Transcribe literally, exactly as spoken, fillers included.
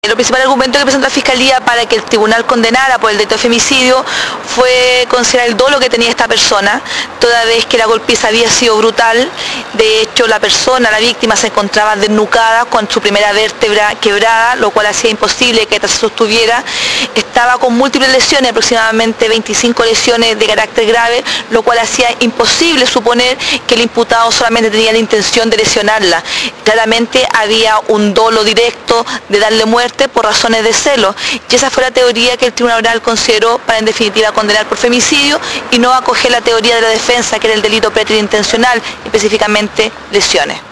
el principal argumento que presentó la Fiscalía para que el tribunal condenara por el delito de femicidio fue considerar el dolo que tenía esta persona, toda vez que la golpiza había sido brutal. De hecho, la persona, la víctima, se encontraba desnucada con su primera vértebra quebrada, lo cual hacía imposible que esta se sostuviera. Estaba con múltiples lesiones, aproximadamente veinticinco lesiones de carácter grave, lo cual hacía imposible suponer que el imputado solamente tenía la intención de lesionarla. Claramente había un dolo directo de darle muerte por razones de celo, y esa fue la teoría que el Tribunal Oral consideró para en definitiva condenar por femicidio y no acoger la teoría de la defensa, que era el delito preterintencional, específicamente lesiones.